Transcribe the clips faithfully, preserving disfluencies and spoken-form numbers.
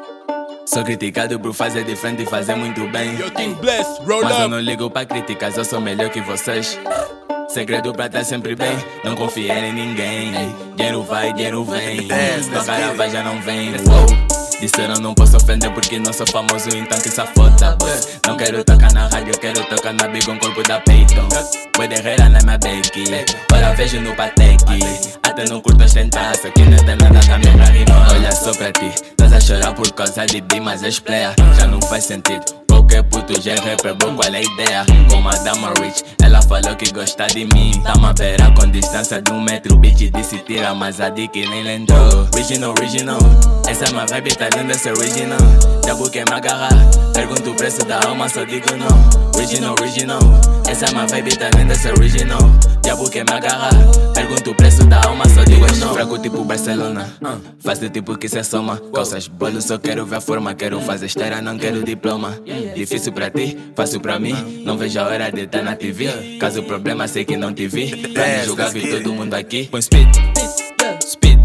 Sou criticado por fazer diferente e fazer muito bem. Yo, Team Bless, roll Mas eu up. não ligo pra críticas, eu sou melhor que vocês. Segredo pra estar sempre bem, não confia em ninguém. Dinheiro vai, dinheiro vem. Tua cara vai, já não vem. Uou. Disseram não posso ofender porque não sou famoso, então que essa foda. Não quero tocar na rádio, quero tocar na big com corpo da peito. Vou de reira na minha beque, ora vejo no Patek. Até não curto as tentaças, que não tem nada também pra rimar. Olha só pra ti, estás a chorar por causa de B, mas és player. Já não faz sentido. Qualquer puto já é rapper, bom, qual é a ideia? Com a dama rich, ela falou que gosta de mim. Tamo a beira com distância de um metro. Bitch disse tira, mas a dick nem lembrou. Original, original, essa é uma vibe, tá linda, essa original. Diabo quer me agarrar, pergunto o preço da alma, só digo não. Original, original, essa é uma vibe, tá linda, essa original. Diabo quer me agarrar, pergunto o preço da alma, só digo não. Fraco tipo Barcelona, faz do tipo que cê soma. Calças, bolo, só quero ver a forma. Quero fazer história, não quero diploma. Difícil pra ti, fácil pra mim. Não vejo a hora de estar na T V. Caso o problema, sei que não te vi. Pra me julgar, vi todo mundo aqui. Põe speed, speed.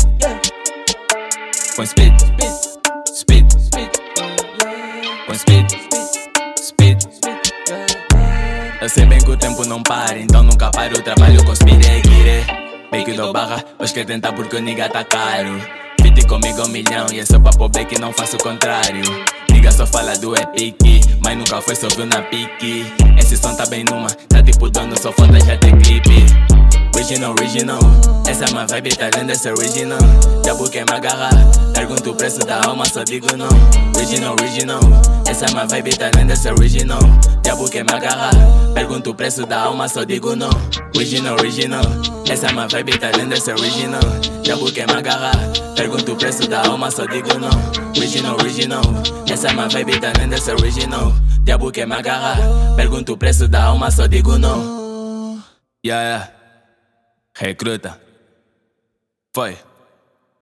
Põe speed, speed. Põe speed, speed. Eu sei bem que o tempo não para, então nunca paro. Trabalho com speed e guire. Bake do barra, hoje quer tentar porque o nigga tá caro. Fit comigo um milhão e é só pra pobre que não faço o contrário. Nigga só fala do epic, mas nunca foi só viu na pique. Esse som tá bem numa, tá tipo dono, só falta já ter clipe. Original, original, essa é uma vibe, tá linda, essa original. Diabo quer me agarrar, pergunto o preço da alma, só digo não. Original, original, essa é uma vibe, tá linda, essa original. Diabo quer me agarrar, pergunto o preço da alma, só digo não. Original, original, essa é uma vibe, tá linda, essa original. Diabo quer me agarrar, pergunto o preço da alma, só digo não. Original, original, essa é uma vibe, tá linda, essa original. Diabo quer me agarrar, pergunto o preço da alma, só digo não. Yeah, yeah. Recruta. Foi.